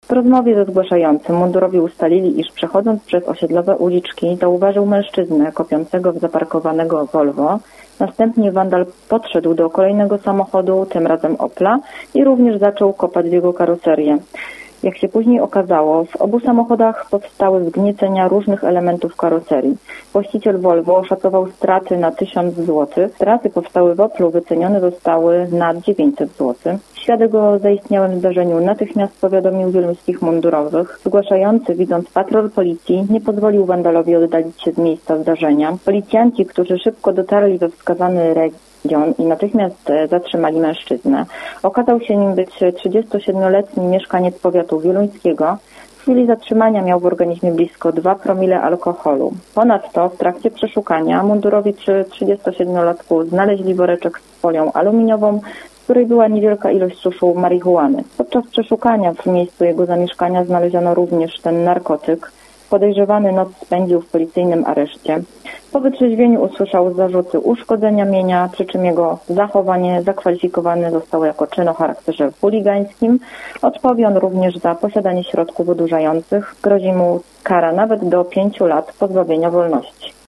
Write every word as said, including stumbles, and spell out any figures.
W rozmowie ze zgłaszającym mundurowi ustalili, iż przechodząc przez osiedlowe uliczki zauważył mężczyznę kopiącego w zaparkowanego Volvo. Następnie wandal podszedł do kolejnego samochodu, tym razem Opla, i również zaczął kopać w jego karoserię. Jak się później okazało, w obu samochodach powstały wgniecenia różnych elementów karoserii. Właściciel Volvo oszacował straty na tysiąc złotych. Straty powstałe w Oplu wycenione zostały na dziewięćset złotych. Świadek o zaistniałym zdarzeniu natychmiast powiadomił wieluńskich mundurowych. Zgłaszający, widząc patrol policji, nie pozwolił wandalowi oddalić się z miejsca zdarzenia. Policjanci, którzy szybko dotarli we wskazany region i natychmiast zatrzymali mężczyznę. Okazał się nim być trzydziestosiedmioletni mieszkaniec powiatu wieluńskiego. W chwili zatrzymania miał w organizmie blisko dwa promile alkoholu. Ponadto w trakcie przeszukania mundurowi przy trzydziestosiedmiolatku znaleźli woreczek z folią aluminiową, w której była niewielka ilość suszu marihuany. Podczas przeszukania w miejscu jego zamieszkania znaleziono również ten narkotyk. Podejrzewany noc spędził w policyjnym areszcie. Po wytrzeźwieniu usłyszał zarzuty uszkodzenia mienia, przy czym jego zachowanie zakwalifikowane zostało jako czyn o charakterze chuligańskim. Odpowie on również za posiadanie środków odurzających. Grozi mu kara nawet do pięciu lat pozbawienia wolności.